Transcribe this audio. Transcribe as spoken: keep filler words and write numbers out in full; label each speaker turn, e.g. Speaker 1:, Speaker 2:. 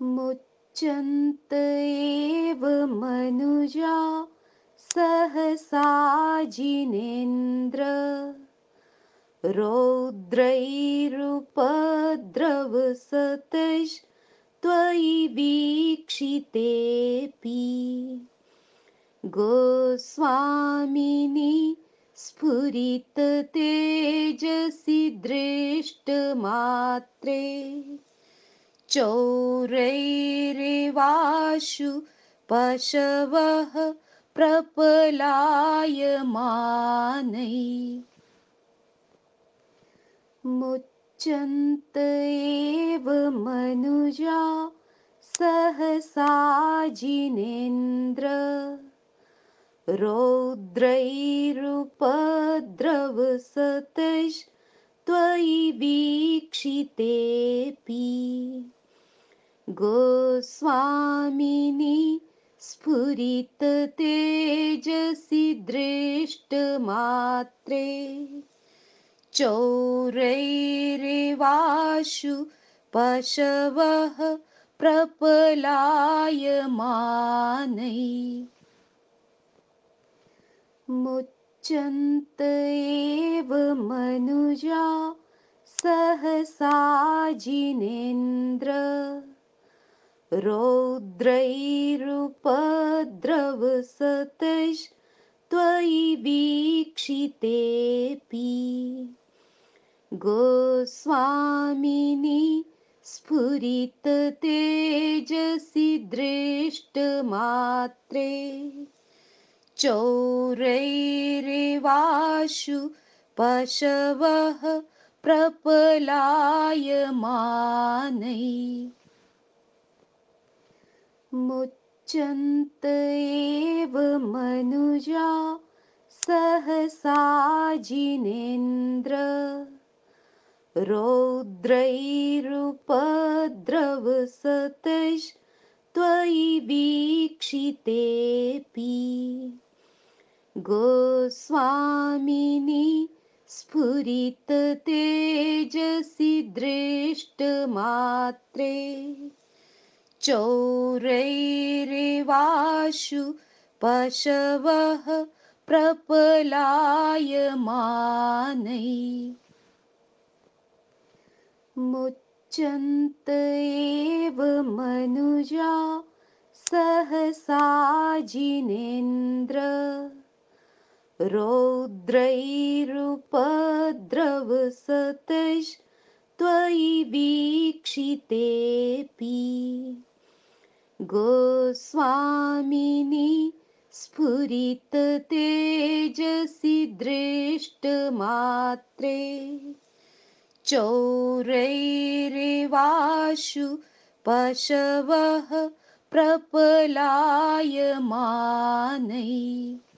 Speaker 1: मुच्यन्त एव मनुजा सहसा जिनेन्द्र रौद्रैरुपद्रवसतैस्त्वयि वीक्षितेऽपि गोस्वामिनि स्फुरिततेजसि दृष्टमात्रे चौरैरेवाशु पशवः प्रपलायमानैः मुच्यन्त एव मनुजा सहसा जिनेन्द्र रौद्रैरुपद्रवसतैस्त्वयि वीक्षितेऽपि गोस्वामिनि स्फुरिततेजसि दृष्टमात्रे चौरैरेवाशु पशवः प्रपलायमानैः मुच्यन्त एव मनुजा सहसा जिनेन्द्र रौद्रैरुपद्रवसतैस्त्वयि वीक्षितेऽपि गोस्वामिनि स्फुरिततेजसि दृष्टमात्रे चौरैरेवाशु पशवः प्रपलायमानैः मुच्यन्त एव मनुजा सहसा जिनेन्द्र रौद्रैरुपद्रवसतैस्त्वयि वीक्षितेऽपि गोस्वामिनि स्फुरिततेजसि दृष्टमात्रे चौरैरेवाशु पशवः प्रपलायमानैः मुच्यन्त एव मनुजा सहसा जिनेन्द्र रौद्रैरुपद्रवसतैस्त्वयि वीक्षितेऽपि गोस्वामिनि स्फुरिततेजसि दृष्टमात्रे चौरैरेवाशु पशवः प्रपलायमानैः